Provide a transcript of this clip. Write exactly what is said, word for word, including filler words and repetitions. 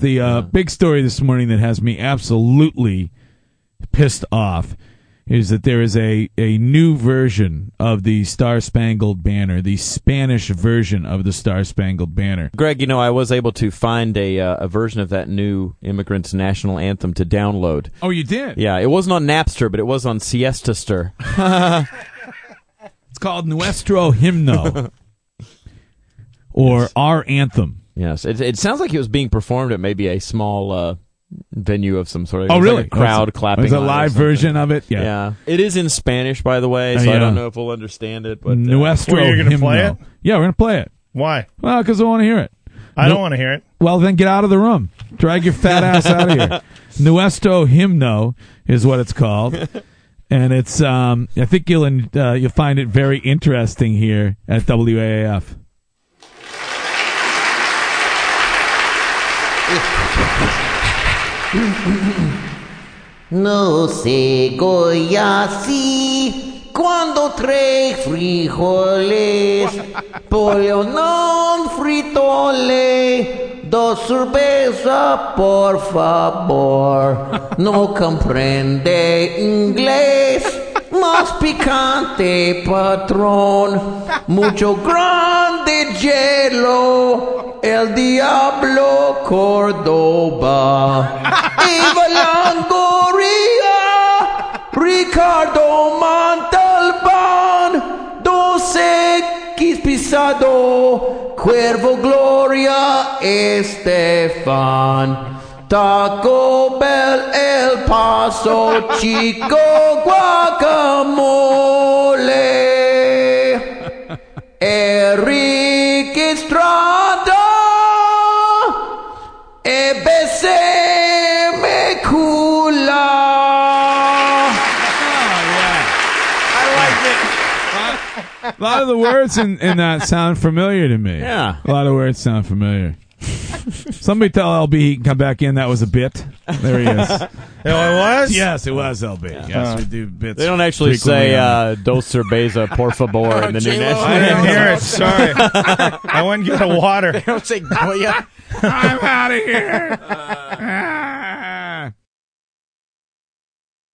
The uh, big story this morning that has me absolutely pissed off is that there is a, a new version of the Star-Spangled Banner, the Spanish version of the Star-Spangled Banner. Greg, you know, I was able to find a uh, a version of that new Immigrants National Anthem to download. Oh, you did? Yeah, it wasn't on Napster, but it was on Siestaster. It's called Nuestro Himno, or yes. Our Anthem. Yes, it, it sounds like it was being performed at maybe a small uh, venue of some sort. Oh, really? Like a crowd it's, clapping. It's a live version of it? Yeah. Yeah. It is in Spanish, by the way, so uh, yeah. I don't know if we'll understand it. But uh, Nuestro well, you're going to play it? Yeah, we're going to play it. Why? Well, because I want to hear it. I no, don't want to hear it. Well, then get out of the room. Drag your fat ass out of here. Nuestro Himno is what it's called. And it's, um, I think you'll uh, you'll find it very interesting here at W A A F. No se goya así cuando tres frijoles, pollo non fritole, dos cerveza por favor. No comprende inglés, más picante patrón, mucho grande hielo, el diablo Córdoba, Eva Longoria, Ricardo Montalbán, Dos X pisado, Cuervo Gloria Estefan, Taco Bell, El Paso Chico, Guacamole, Eric Estrada, E B C Mecula. A lot of the words in, in that sound familiar to me. Yeah. A lot of words sound familiar. Somebody tell L B he can come back in. That was a bit. There he is. Oh, it was? Yes, it was L B. Yeah. Yes, uh, we do bits. They don't actually say uh, Dos Cerveza, por favor in the new national. I didn't hear it. Sorry. I went and got a water. They don't say Goya. I'm out of here.